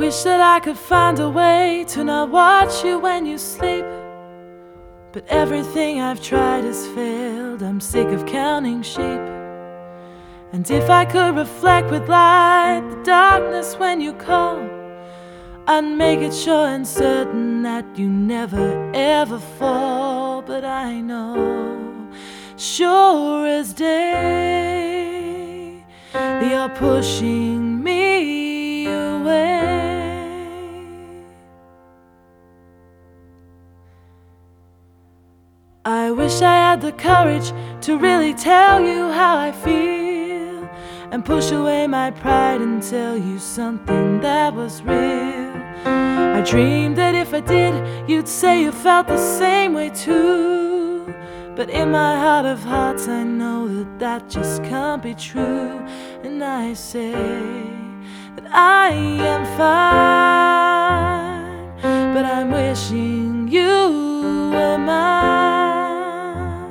wish that I could find a way to not watch you when you sleep, but everything I've tried has failed. I'm sick of counting sheep. And if I could reflect with light the darkness when you call, I'd make it sure and certain that you never ever fall. But I know, sure as day, you're pushing me away. I wish I had the courage to really tell you how I feel, and push away my pride and tell you something that was real. I dreamed that if I did, you'd say you felt the same way too. But in my heart of hearts I know that that just can't be true. And I say that I am fine, but I'm wishing you were mine.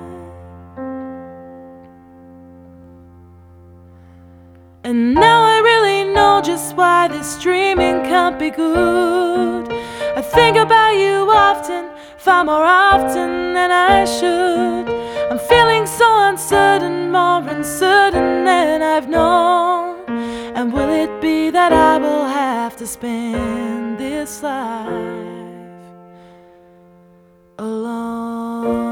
And now I really know just why this dreaming can't be good. I think about you often, far more often than I should. I'm feeling so uncertain, more uncertain than I've known. And will it be that I will have to spend this life alone?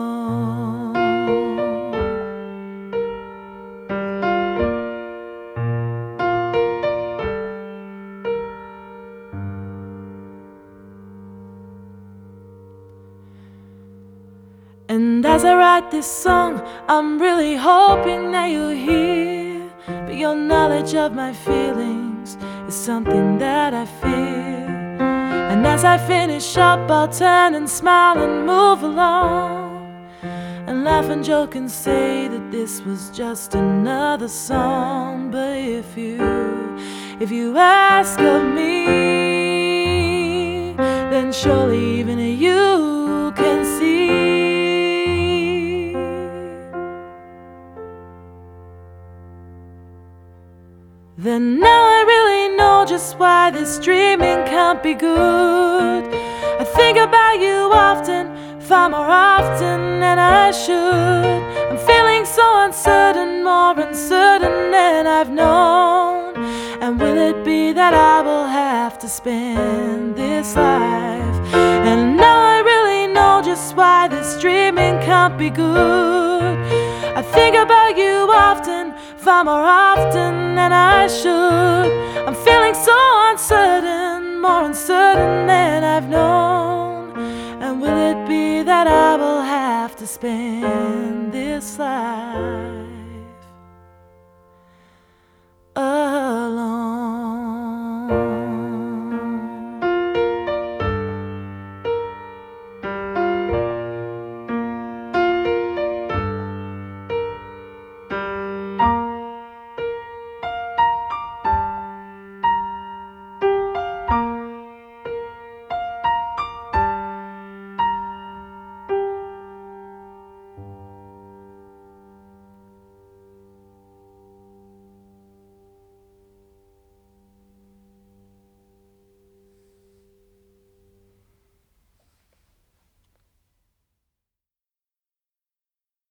And as I write this song, I'm really hoping that you'll hear. But your knowledge of my feelings is something that I fear. And as I finish up, I'll turn and smile and move along, and laugh and joke and say that this was just another song. But if you ask of me, then surely even you can see. Then now I really know just why this dreaming can't be good. I think about you often, far more often than I should. I'm feeling so uncertain, more uncertain than I've known. And will it be that I will have to spend this life? And now I really know just why this dreaming can't be good. I think about you often, far more often than I should. I'm feeling so uncertain, more uncertain than I've known. And will it be that I will have to spend this life